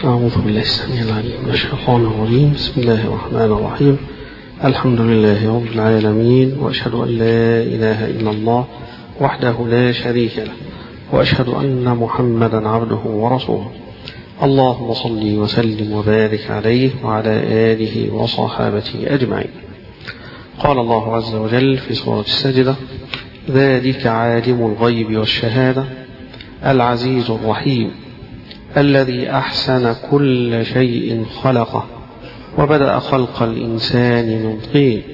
أعوذ بالله السميع العليم من الشيطان الرجيم. بسم الله الرحمن الرحيم. الحمد لله رب العالمين، وأشهد أن لا إله إلا الله وحده لا شريك له، وأشهد أن محمدا عبده ورسوله. اللهم صل وسلم وبارك عليه وعلى آله وصحابته أجمعين. قال الله عز وجل في سورة السجدة: ذلك عالم الغيب والشهادة العزيز الرحيم الذي أحسن كل شيء خلقه وبدأ خلق الإنسان من طين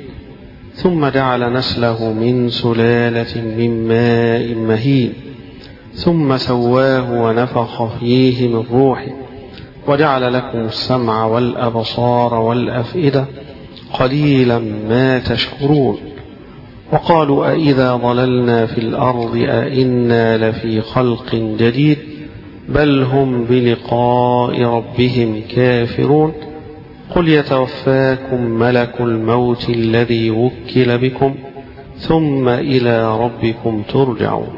ثم جعل نسله من سلالة من ماء مهين ثم سواه ونفخ فيه من روحه وجعل لكم السمع والأبصار والأفئدة قليلا ما تشكرون. وقالوا أإذا ضللنا في الأرض أإنا لفي خلق جديد بل هم بلقاء ربهم كافرون. قل يتوفاكم ملك الموت الذي وكل بكم ثم إلى ربكم ترجعون.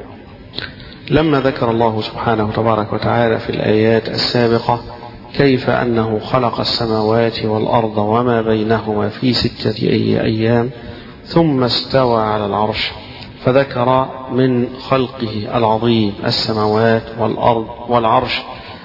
لما ذكر الله سبحانه تبارك وتعالى في الآيات السابقة كيف أنه خلق السماوات والأرض وما بينهما في 6 أيام ثم استوى على العرش، فذكر من خلقه العظيم السماوات والأرض والعرش،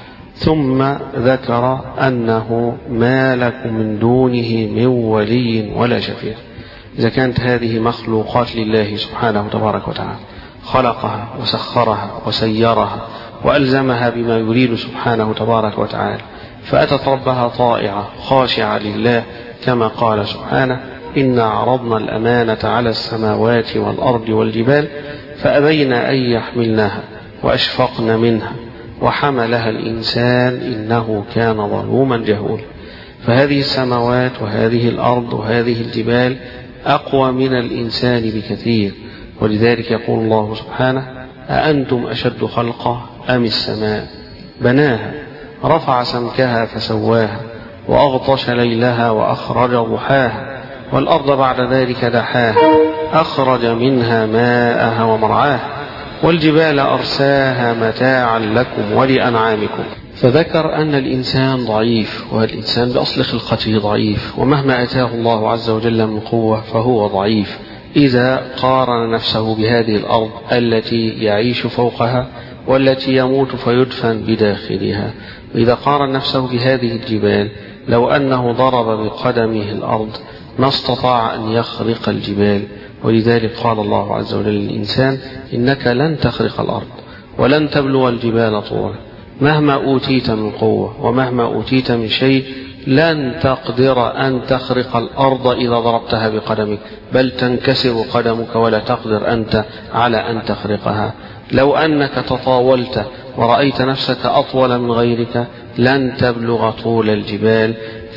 ثم ذكر أنه ما لكم من دونه من ولي ولا شفيع. إذا كانت هذه مخلوقات لله سبحانه تبارك وتعالى، خلقها وسخرها وسيرها وألزمها بما يريد سبحانه تبارك وتعالى، فأتت ربها طائعة خاشعة لله كما قال سبحانه: إنا عرضنا الأمانة على السماوات والأرض والجبال فأبين أن يحملنها وأشفقن منها وحملها الإنسان إنه كان ظلوما جهولا. فهذه السماوات وهذه الأرض وهذه الجبال أقوى من الإنسان بكثير، ولذلك يقول الله سبحانه: أأنتم أشد خلقا أم السماء بناها رفع سمكها فسواها وأغطش ليلها وأخرج ضحاها والأرض بعد ذلك دحاها أخرج منها ماءها ومرعاها والجبال أرساها متاعا لكم ولأنعامكم. فذكر أن الإنسان ضعيف، والإنسان بأصل خلقته ضعيف، ومهما أتاه الله عز وجل من قوة فهو ضعيف إذا قارن نفسه بهذه الأرض التي يعيش فوقها والتي يموت فيدفن بداخلها، وإذا قارن نفسه بهذه الجبال لو أنه ضرب بقدمه الأرض ما استطاع أن يخرق الجبال. ولذلك قال الله عز وجل للإنسان: إنك لن تخرق الأرض ولن تبلغ الجبال طولا، مهما أوتيت من قوة ومهما أوتيت من شيء لن تقدر أن تخرق الأرض إذا ضربتها بقدمك، بل تنكسر قدمك ولا تقدر أنت على أن تخرقها. لو أنك تطاولت ورأيت نفسك أطول من غيرك لن تبلغ طول الجبال.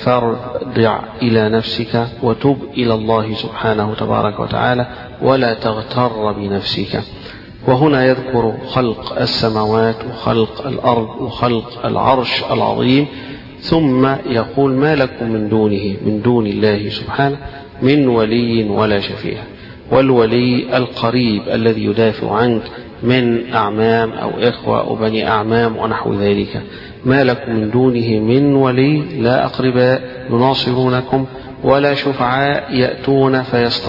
فارجع إلى نفسك وتب إلى الله سبحانه تبارك وتعالى ولا تغتر بنفسك. وهنا يذكر خلق السماوات وخلق الأرض وخلق العرش العظيم، ثم يقول: ما لكم من دون الله سبحانه من ولي ولا شفيع. والولي القريب الذي يدافع عنك من أعمام أو إخوة أو بني أعمام ونحو ذلك. ما لكم من دونه من ولي، لا أقرباء يناصرونكم ولا شفعاء يأتون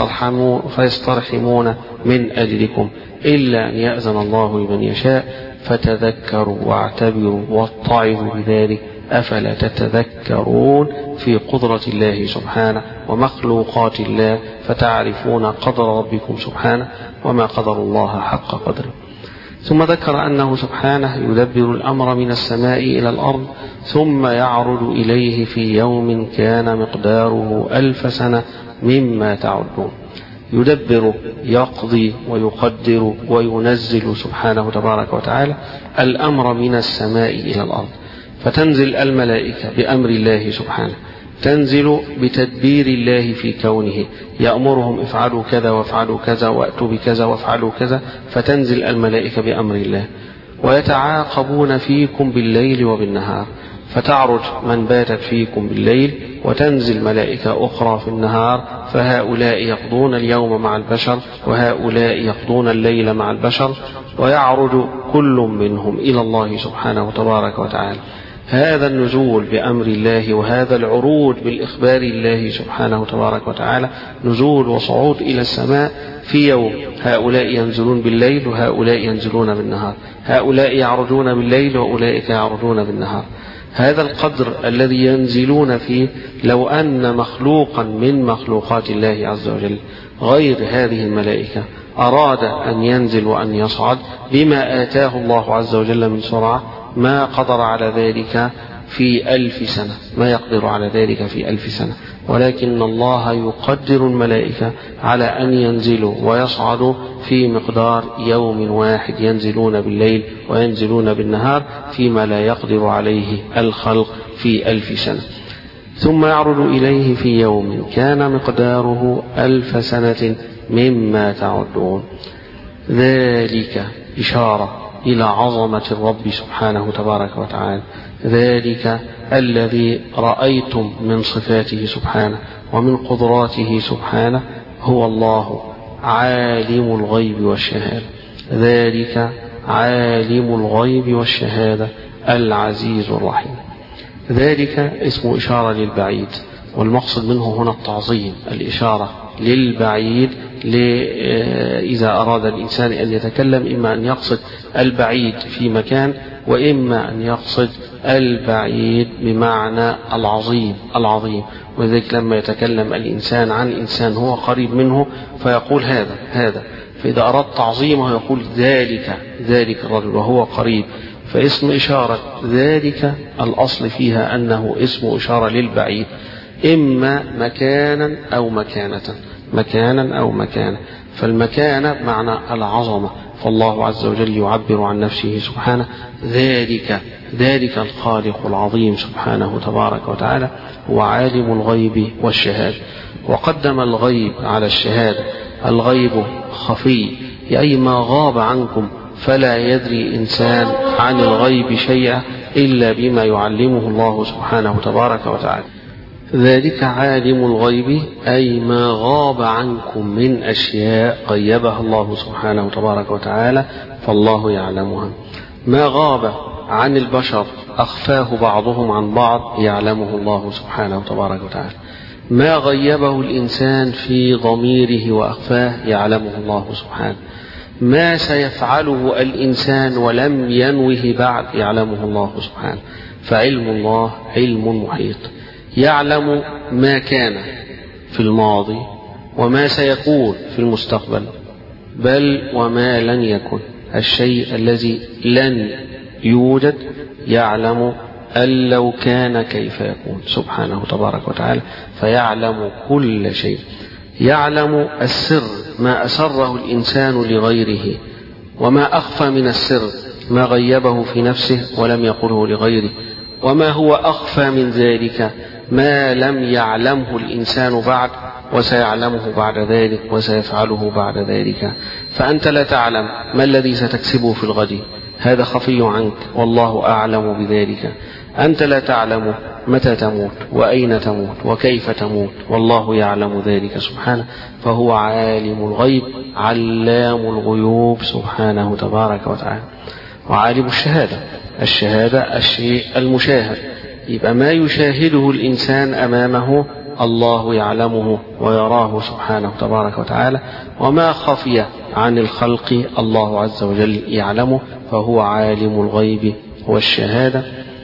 فيسترحمون من أجلكم إلا أن يأذن الله لمن يشاء. فتذكروا واعتبروا واتعظوا بذلك أفلا تتذكرون في قدرة الله سبحانه ومخلوقات الله فتعرفون قدر ربكم سبحانه وما قدر الله حق قدره. ثم ذكر أنه سبحانه يدبر الأمر من السماء إلى الأرض ثم يعرج إليه في يوم كان مقداره 1000 سنة مما تعدون. يدبر، يقضي ويقدر وينزل سبحانه تبارك وتعالى الأمر من السماء إلى الأرض، فتنزل الملائكة بأمر الله سبحانه، تنزل بتدبير الله في كونه، يأمرهم: افعلوا كذا وافعلوا كذا وأتوا بكذا وافعلوا كذا، فتنزل الملائكة بأمر الله. ويتعاقبون فيكم بالليل وبالنهار، فتعرج من باتت فيكم بالليل وتنزل ملائكة أخرى في النهار، فهؤلاء يقضون اليوم مع البشر وهؤلاء يقضون الليل مع البشر، ويعرج كل منهم إلى الله سبحانه تبارك وتعالى. هذا النزول بأمر الله وهذا العروج بالإخبار الله سبحانه تبارك وتعالى نزول وصعود إلى السماء في يوم، هؤلاء ينزلون بالليل وهؤلاء ينزلون بالنهار، هؤلاء يعرجون بالليل وأولئك يعرجون بالنهار. هذا القدر الذي ينزلون فيه لو أن مخلوقا من مخلوقات الله عز وجل غير هذه الملائكة أراد أن ينزل وأن يصعد بما آتاه الله عز وجل من سرعة ما قدر على ذلك في 1000 سنة، ما يقدر على ذلك في 1000 سنة، ولكن الله يقدر الملائكة على أن ينزلوا ويصعدوا في مقدار يوم واحد، ينزلون بالليل وينزلون بالنهار فيما لا يقدر عليه الخلق في 1000 سنة، ثم يعرض إليه في يوم كان مقداره 1000 سنة مما تعدون. ذلك إشارة إلى عظمة الرب سبحانه تبارك وتعالى، ذلك الذي رأيتم من صفاته سبحانه ومن قدراته سبحانه هو الله عالم الغيب والشهادة، ذلك عالم الغيب والشهادة العزيز الرحيم. ذلك اسم إشارة للبعيد، والمقصد منه هنا التعظيم، الإشارة للبعيد إذا أراد الإنسان أن يتكلم إما أن يقصد البعيد في مكان وإما أن يقصد البعيد بمعنى العظيم. وذلك لما يتكلم الإنسان عن إنسان هو قريب منه فيقول هذا، فإذا أراد تعظيمه يقول ذلك الرجل وهو قريب. فاسم إشارة ذلك الأصل فيها أنه اسم إشارة للبعيد، إما مكانا أو مكانة، فالمكانة معنى العظمة، فالله عز وجل يعبر عن نفسه سبحانه ذلك الخالق العظيم سبحانه تبارك وتعالى هو عالم الغيب والشهادة، وقدم الغيب على الشهادة. الغيب خفي، أي ما غاب عنكم، فلا يدري إنسان عن الغيب شيئا إلا بما يعلمه الله سبحانه تبارك وتعالى. ذلك عالم الغيب أي ما غاب عنكم من أشياء غيبها الله سبحانه تبارك وتعالى فالله يعلمها. ما غاب عن البشر أخفاه بعضهم عن بعض يعلمه الله سبحانه تبارك وتعالى. ما غيبه الإنسان في ضميره وأخفاه يعلمه الله سبحانه. ما سيفعله الإنسان ولم ينوه بعد يعلمه الله سبحانه. فعلم الله علم محيط، يعلم ما كان في الماضي وما سيكون في المستقبل، بل وما لن يكن، الشيء الذي لن يوجد يعلم أن لو كان كيف يكون سبحانه تبارك وتعالى، فيعلم كل شيء. يعلم السر، ما أسره الإنسان لغيره، وما أخفى من السر، ما غيبه في نفسه ولم يقله لغيره، وما هو أخفى من ذلك ما لم يعلمه الإنسان بعد وسيعلمه بعد ذلك وسيفعله بعد ذلك. فأنت لا تعلم ما الذي ستكسبه في الغد، هذا خفي عنك والله أعلم بذلك. أنت لا تعلم متى تموت وأين تموت وكيف تموت، والله يعلم ذلك سبحانه، فهو عالم الغيب علام الغيوب سبحانه تبارك وتعالى. وعالم الشهادة الشيء المشاهد، يبقى ما يشاهده الإنسان أمامه الله يعلمه ويراه سبحانه تبارك وتعالى، وما خفي عن الخلق الله عز وجل يعلمه، فهو عالم الغيب والشهادة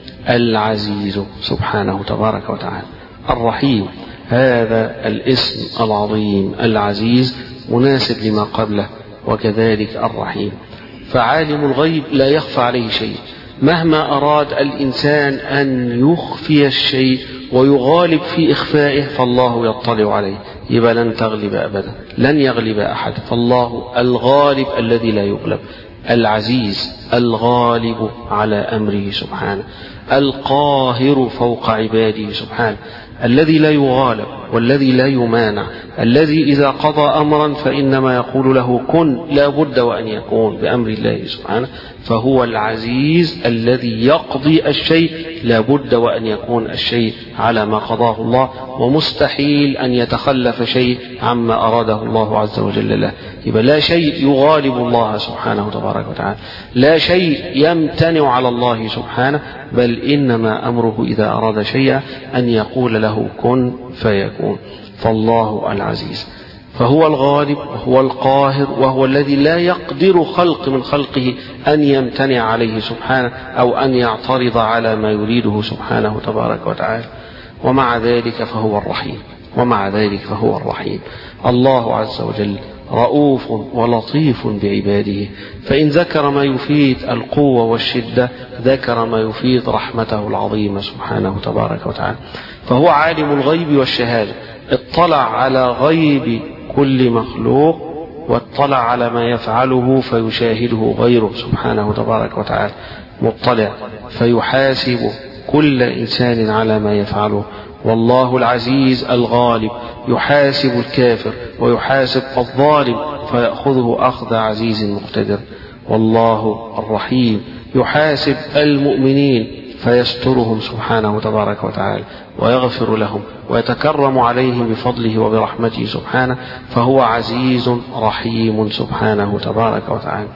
العزيز سبحانه تبارك وتعالى. الرحيم، هذا الاسم العظيم العزيز مناسب لما قبله، وكذلك الرحيم. فعالم الغيب لا يخفى عليه شيء، مهما أراد الإنسان أن يخفي الشيء ويغالب في إخفائه فالله يطلع عليه، يبقى لن تغلب أبدا، لن يغلب أحد، فالله الغالب الذي لا يغلب، العزيز الغالب على أمره سبحانه، القاهر فوق عباده سبحانه، الذي لا يغالب والذي لا يمانع، الذي إذا قضى أمرا فإنما يقول له كن لا بد وأن يكون بأمر الله سبحانه، فهو العزيز الذي يقضي الشيء لا بد وأن يكون الشيء على ما قضاه الله، ومستحيل أن يتخلف شيء عما أراده الله عز وجل له. يبقى لا شيء يغالب الله سبحانه تبارك وتعالى، لا شيء يمتنع على الله سبحانه، بل إنما أمره إذا أراد شيئا أن يقول له كن فيكون. فالله العزيز، فهو الغالب وهو القاهر، وهو الذي لا يقدر خلق من خلقه أن يمتنع عليه سبحانه أو أن يعترض على ما يريده سبحانه تبارك وتعالى. ومع ذلك فهو الرحيم، ومع ذلك فهو الرحيم. الله عز وجل رؤوف ولطيف بعباده، فإن ذكر ما يفيد القوة والشدة ذكر ما يفيد رحمته العظيمة سبحانه تبارك وتعالى. فهو عالم الغيب والشهادة، اطلع على غيب كل مخلوق واطلع على ما يفعله فيشاهده غيره سبحانه تبارك وتعالى، مطلع فيحاسب كل إنسان على ما يفعله. والله العزيز الغالب يحاسب الكافر ويحاسب الظالم فيأخذه أخذ عزيز مقتدر. والله الرحيم يحاسب المؤمنين فيسترهم سبحانه تبارك وتعالى ويغفر لهم ويتكرم عليهم بفضله وبرحمته سبحانه، فهو عزيز رحيم سبحانه تبارك وتعالى.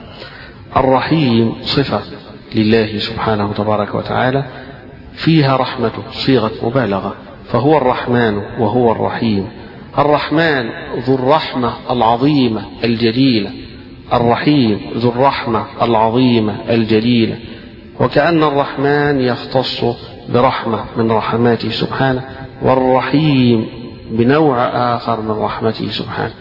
الرحيم صفة لله سبحانه تبارك وتعالى فيها رحمته صيغة مبالغة، فهو الرحمن وهو الرحيم. الرحمن ذو الرحمة العظيمة الجليلة، الرحيم ذو الرحمة العظيمة الجليلة، وكأن الرحمن يختص برحمة من رحماته سبحانه، والرحيم بنوع آخر من رحمته سبحانه.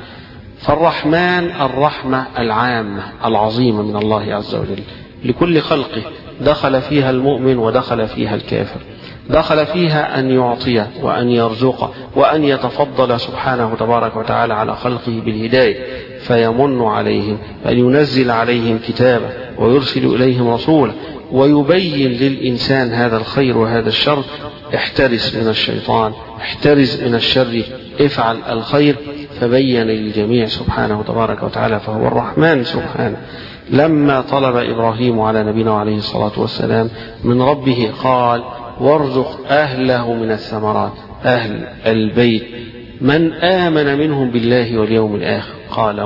فالرحمن الرحمة العامة العظيمة من الله عز وجل لكل خلقه، دخل فيها المؤمن ودخل فيها الكافر، دخل فيها أن يعطي وأن يرزق وأن يتفضل سبحانه تبارك وتعالى على خلقه بالهداية، فيمن عليهم أن ينزل عليهم كتابا ويرسل إليهم رسولا ويبين للإنسان هذا الخير وهذا الشر. احترس من الشيطان، احترز من الشر، افعل الخير، فبين للجميع سبحانه تبارك وتعالى. فهو الرحمن سبحانه. لما طلب إبراهيم على نبينا عليه الصلاة والسلام من ربه قال وارزق أهله من الثمرات، أهل البيت من آمن منهم بالله واليوم الآخر، قال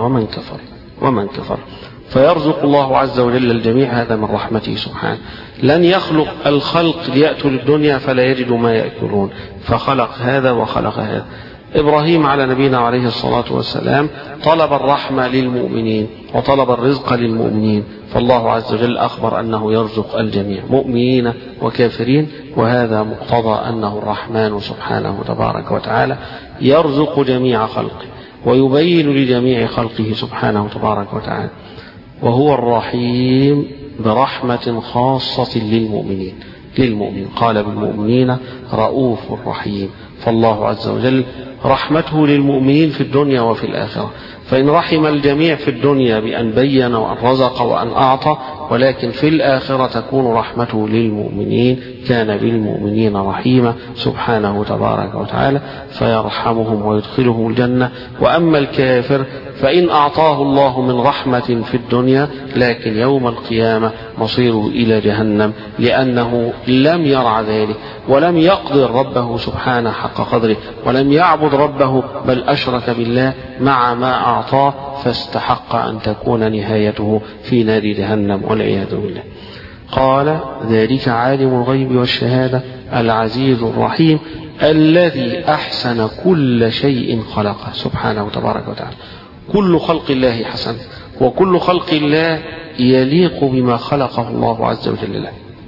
ومن كفر. فيرزق الله عز وجل الجميع، هذا من رحمته سبحانه. لن يخلق الخلق ليأتوا للدنيا فلا يجدوا ما يأكلون، فخلق هذا وخلق هذا. إبراهيم على نبينا عليه الصلاة والسلام طلب الرحمة للمؤمنين وطلب الرزق للمؤمنين، فالله عز وجل أخبر أنه يرزق الجميع مؤمنين وكافرين، وهذا مقتضى أنه الرحمن سبحانه تبارك وتعالى يرزق جميع خلقه ويبين لجميع خلقه سبحانه تبارك وتعالى. وهو الرحيم برحمة خاصة للمؤمنين قال بالمؤمنين رؤوف رحيم. فالله عز وجل رحمته للمؤمنين في الدنيا وفي الآخرة، فإن رحم الجميع في الدنيا بأن بين وأن رزق وأن أعطى، ولكن في الآخرة تكون رحمته للمؤمنين، كان بالمؤمنين رحيما سبحانه تبارك وتعالى، فيرحمهم ويدخلهم الجنة. وأما الكافر فإن أعطاه الله من رحمة في الدنيا، لكن يوم القيامة مصيره إلى جهنم، لأنه لم يرع ذلك ولم يقدر ربه سبحانه حق قدره ولم يعبد ربه، بل أشرك بالله مع ما أعطاه، فاستحق أن تكون نهايته في نار جهنم والعياذ بالله. قال ذلك عالم الغيب والشهادة العزيز الرحيم الذي أحسن كل شيء خلقه سبحانه تبارك وتعالى. كل خلق الله حسن، وكل خلق الله يليق بما خلقه الله عز وجل له.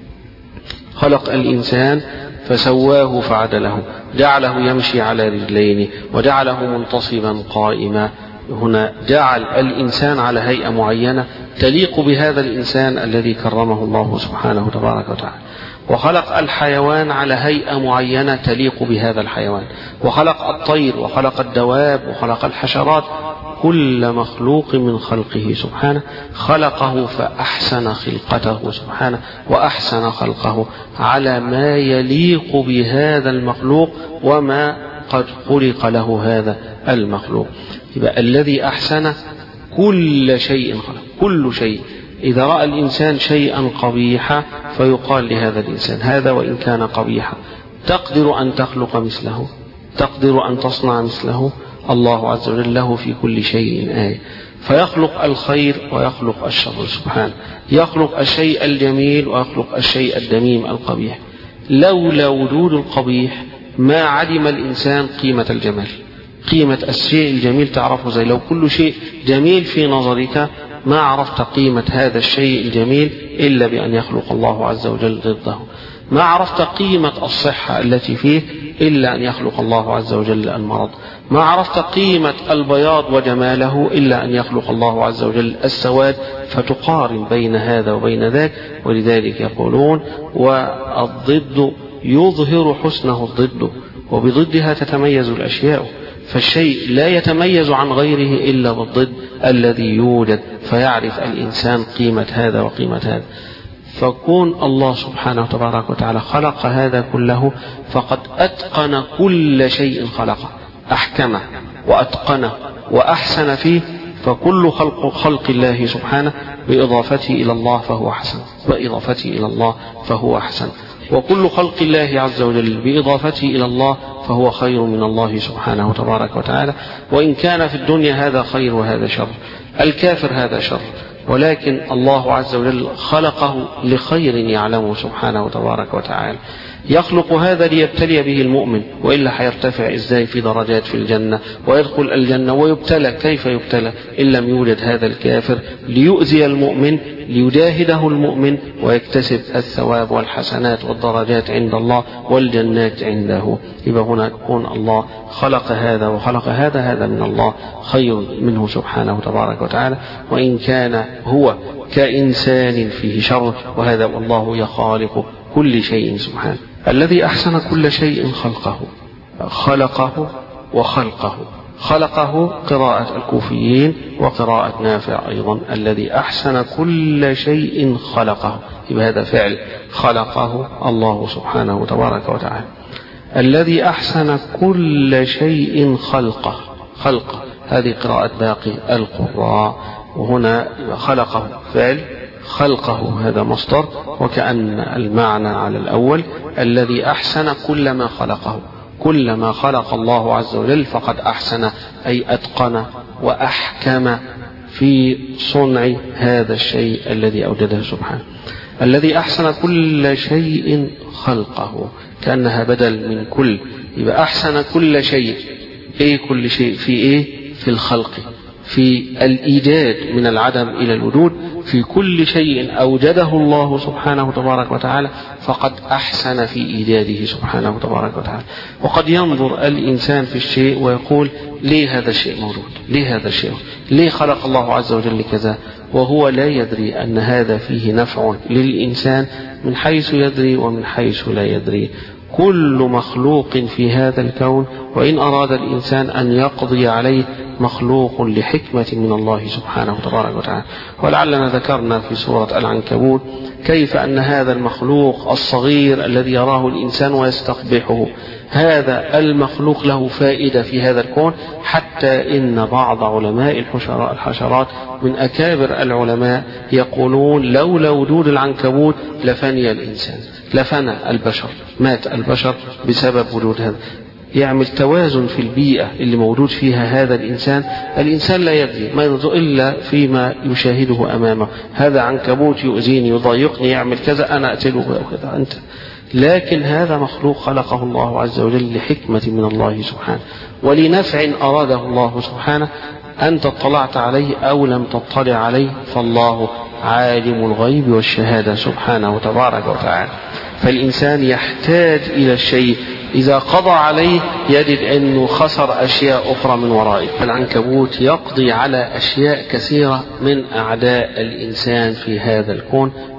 خلق الإنسان فسواه فعدله، جعله يمشي على رجلين وجعله منتصبا قائما. هنا جعل الإنسان على هيئة معينة تليق بهذا الإنسان الذي كرمه الله سبحانه تبارك وتعالى. وخلق الحيوان على هيئة معينة تليق بهذا الحيوان، وخلق الطير وخلق الدواب وخلق الحشرات، كل مخلوق من خلقه سبحانه خلقه فأحسن خلقته سبحانه وأحسن خلقه على ما يليق بهذا المخلوق وما قد خلق له هذا المخلوق. يبقى الذي أحسن كل شيء خلق، كل شيء. إذا رأى الإنسان شيئا قبيحا فيقال لهذا الإنسان هذا وإن كان قبيحا تقدر أن تخلق مثله، تقدر أن تصنع مثله. الله عز وجل له في كل شيء آية، فيخلق الخير ويخلق الشر سبحانه، يخلق الشيء الجميل ويخلق الشيء الدميم القبيح. لولا وجود القبيح ما علم الإنسان قيمة الجمال، قيمة الشيء الجميل تعرفه. زي لو كل شيء جميل في نظرك ما عرفت قيمة هذا الشيء الجميل إلا بأن يخلق الله عز وجل ضده. ما عرفت قيمة الصحة التي فيه إلا أن يخلق الله عز وجل المرض. ما عرفت قيمة البياض وجماله إلا أن يخلق الله عز وجل السواد، فتقارن بين هذا وبين ذاك. ولذلك يقولون والضد يظهر حسنه الضد، وبضدها تتميز الأشياء. فالشيء لا يتميز عن غيره إلا بالضد الذي يوجد، فيعرف الإنسان قيمة هذا وقيمة هذا. فكون الله سبحانه تبارك وتعالى خلق هذا كله فقد أتقن كل شيء خلقه، أحكمه وأتقنه وأحسن فيه. فكل خلق الله سبحانه بإضافته إلى الله فهو حسن، بإضافته إلى الله فهو حسن. وكل خلق الله عز وجل بإضافته إلى الله فهو خير من الله سبحانه تبارك وتعالى. وإن كان في الدنيا هذا خير وهذا شر، الكافر هذا شر، ولكن الله عز وجل خلقه لخير يعلمه سبحانه تبارك وتعالى. يخلق هذا ليبتلي به المؤمن، وإلا حيرتفع إزاي في درجات في الجنة ويدخل الجنة ويبتلى. كيف يبتلى إن لم يوجد هذا الكافر ليؤذي المؤمن، ليجاهده المؤمن ويكتسب الثواب والحسنات والدرجات عند الله والجنات عنده. يبقى هنا يكون الله خلق هذا وخلق هذا، هذا من الله خير منه سبحانه تبارك وتعالى، وإن كان هو كإنسان فيه شر. وهذا والله يخالق كل شيء سبحانه. الذي أحسن كل شيء خلقه، خلقه وخلقه. خلقه قراءة الكوفيين وقراءة نافع أيضا، الذي أحسن كل شيء خلقه. يبقى هذا فعل خلقه الله سبحانه تبارك وتعالى. الذي أحسن كل شيء خلقه، خلقه هذه قراءة باقي القراء. وهنا خلقه فعل، خلقه هذا مصدر، وكأن المعنى على الأول الذي أحسن كل ما خلقه. كل ما خلق الله عز وجل فقد أحسن، أي أتقن وأحكم في صنع هذا الشيء الذي أوجده سبحانه. الذي أحسن كل شيء خلقه، كأنها بدل من كل. يبقى أحسن كل شيء، إيه كل شيء؟ في إيه؟ في الخلق، في الإيجاد من العدم إلى الوجود. في كل شيء أوجده الله سبحانه تبارك وتعالى فقد أحسن في إيجاده سبحانه تبارك وتعالى. وقد ينظر الإنسان في الشيء ويقول ليه هذا الشيء موجود، ليه هذا الشيء، ليه خلق الله عز وجل كذا، وهو لا يدري أن هذا فيه نفع للإنسان من حيث يدري ومن حيث لا يدري. كل مخلوق في هذا الكون وإن أراد الإنسان أن يقضي عليه مخلوق لحكمة من الله سبحانه تبارك وتعالى. ولعلنا ذكرنا في سورة العنكبوت كيف أن هذا المخلوق الصغير الذي يراه الإنسان ويستقبحه، هذا المخلوق له فائدة في هذا الكون، حتى إن بعض علماء الحشرات من أكابر العلماء يقولون لولا وجود العنكبوت لفني الإنسان، لفنى البشر، مات البشر بسبب وجود هذا. يعمل توازن في البيئة اللي موجود فيها هذا الإنسان. الإنسان لا يدري ما ينظر إلا فيما يشاهده أمامه، هذا عنكبوت يؤذيني يضايقني يعمل كذا أنا أقتله وكذا أنت. لكن هذا مخلوق خلقه الله عز وجل لحكمة من الله سبحانه ولنفع أراده الله سبحانه. أنت اطلعت عليه أو لم تطلع عليه فالله عالم الغيب والشهادة سبحانه وتبارك وتعالى. فالإنسان يحتاج إلى الشيء إذا قضى عليه يجد أنه خسر أشياء أخرى من ورائه. العنكبوت يقضي على أشياء كثيرة من أعداء الإنسان في هذا الكون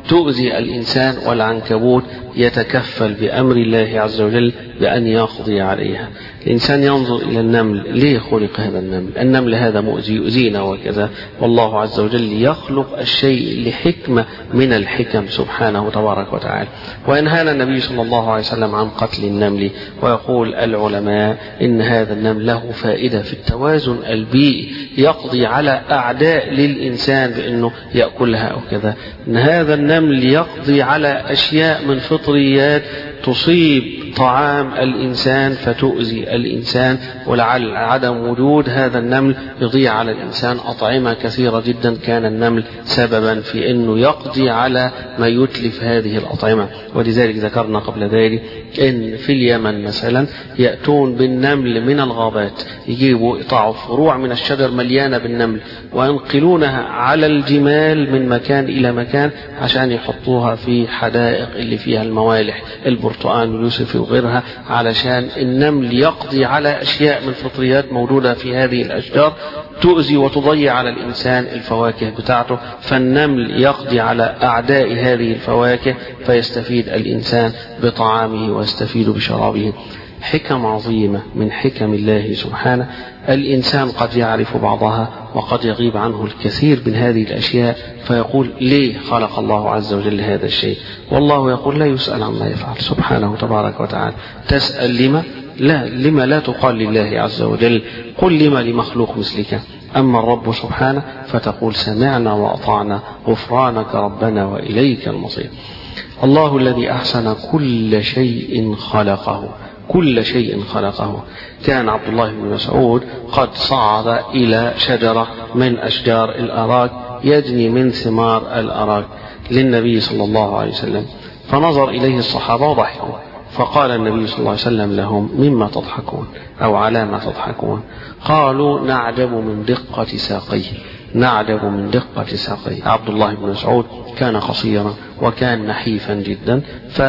تؤذي الإنسان، والعنكبوت يتكفل بأمر الله عز وجل بأن يقضي عليها. الإنسان ينظر إلى النمل، ليه خلق هذا النمل؟ النمل هذا مؤذي يؤذينا وكذا، والله عز وجل يخلق الشيء لحكمة من الحكم سبحانه تبارك وتعالى. وينهانا النبي صلى الله عليه وسلم عن قتل النمل، ويقول العلماء إن هذا النمل له فائدة في التوازن البيئي، يقضي على أعداء للإنسان بأنه يأكلها أو كذا. إن هذا النمل يقضي على أشياء من فطريات تصيب طعام الإنسان فتؤذي الإنسان، ولعل عدم وجود هذا النمل يضيع على الإنسان أطعمة كثيرة جدا كان النمل سببا في أنه يقضي على ما يتلف هذه الأطعمة. ولذلك ذكرنا قبل ذلك أن في اليمن مثلا يأتون بالنمل من الغابات، يجيبوا يقطعوا فروع من الشجر مليانة بالنمل وينقلونها على الجمال من مكان إلى مكان عشان يحطوها في حدائق اللي فيها الموالح، البرتقال واليوسف وغيرها، علشان النمل يقضي على أشياء من فطريات موجودة في هذه الأشجار تؤذي وتضيع على الإنسان الفواكه بتاعته. فالنمل يقضي على أعداء هذه الفواكه فيستفيد الإنسان بطعامه ويستفيد بشرابه. حكم عظيمة من حكم الله سبحانه، الإنسان قد يعرف بعضها وقد يغيب عنه الكثير من هذه الأشياء، فيقول ليه خلق الله عز وجل هذا الشيء؟ والله يقول لا يسأل عما يفعل سبحانه تبارك وتعالى. تسأل لما؟ لا، لما لا تقال لله عز وجل، قل لما لمخلوق مثلك. أما الرب سبحانه فتقول سمعنا وأطعنا غفرانك ربنا وإليك المصير. الله الذي أحسن كل شيء خلقه، كل شيء خلقه. كان عبد الله بن مسعود قد صعد إلى شجرة من أشجار الأراك يجني من ثمار الأراك للنبي صلى الله عليه وسلم، فنظر إليه الصحابة وضحكوا، فقال النبي صلى الله عليه وسلم لهم مما تضحكون أو على ما تضحكون؟ قالوا نعجب من دقة ساقيه، نعجب من دقة ساقيه. عبد الله بن مسعود كان قصيرا وكان نحيفا جدا،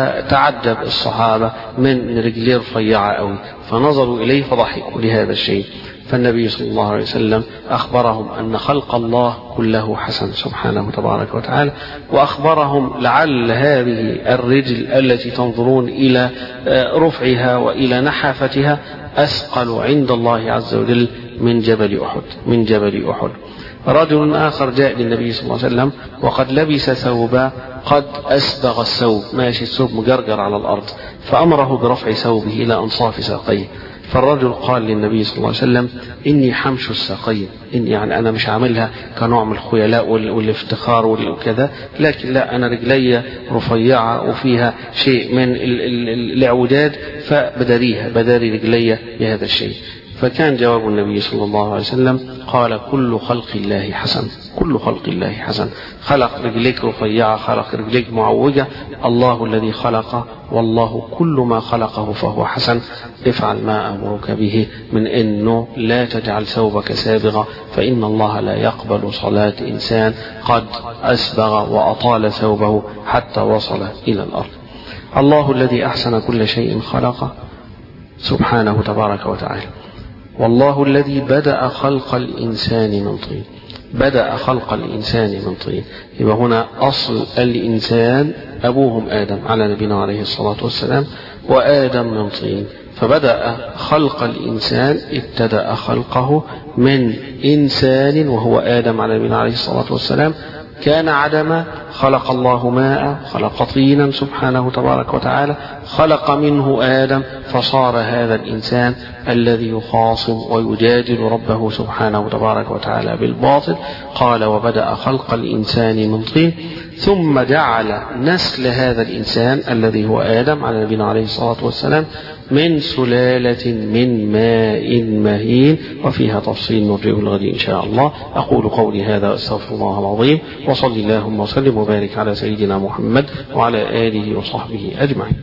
فتعجب الصحابة من رجليه رفيعة أوي، فنظروا إليه فضحكوا لهذا الشيء. فالنبي صلى الله عليه وسلم أخبرهم أن خلق الله كله حسن سبحانه تبارك وتعالى، وأخبرهم لعل هذه الرجل التي تنظرون إلى رفعها وإلى نحافتها أثقل عند الله عز وجل من جبل أحد، من جبل أحد. رجل آخر جاء للنبي صلى الله عليه وسلم وقد لبس ثوبا قد أسبغ الثوب، ماشي الثوب مجرجر على الأرض، فأمره برفع ثوبه إلى أنصاف ساقيه. فالرجل قال للنبي صلى الله عليه وسلم إني حمش الساقين، إن يعني أنا مش عاملها كنوع من الخيلاء والافتخار وكذا، لكن لا، أنا رجلي رفيعة وفيها شيء من الإعوجاج، فبدريها بداري رجلي بهذا الشيء. فكان جواب النبي صلى الله عليه وسلم قال كل خلق الله حسن، كل خلق الله حسن. خلق رجليك رفيعة، خلق رجليك معوجة، الله الذي خلق، والله كل ما خلقه فهو حسن. افعل ما أمرك به من أنه لا تجعل ثوبك سابغا، فإن الله لا يقبل صلاة إنسان قد أسبغ وأطال ثوبه حتى وصل إلى الأرض. الله الذي أحسن كل شيء خلقه سبحانه تبارك وتعالى. والله الذي بدأ خلق الإنسان من طين، بدأ خلق الإنسان من طين. يبقى هنا أصل الإنسان أبوهم آدم على نبينا عليه الصلاة والسلام، وآدم من طين. فبدأ خلق الإنسان، ابتدأ خلقه من إنسان وهو آدم على نبينا عليه الصلاة والسلام، كان عدما، خلق الله ماء، خلق طينا سبحانه تبارك وتعالى، خلق منه آدم، فصار هذا الإنسان الذي يخاصم ويجادل ربه سبحانه تبارك وتعالى بالباطل. قال وبدأ خلق الإنسان من طين، ثم جعل نسل هذا الإنسان الذي هو آدم على نبينا عليه الصلاة والسلام من سلالة من ماء مهين، وفيها تفصيل نرجئه الغد إن شاء الله. أقول قولي هذا أستغفر الله العظيم، وصلي اللهم وسلم وبارك على سيدنا محمد وعلى آله وصحبه أجمعين.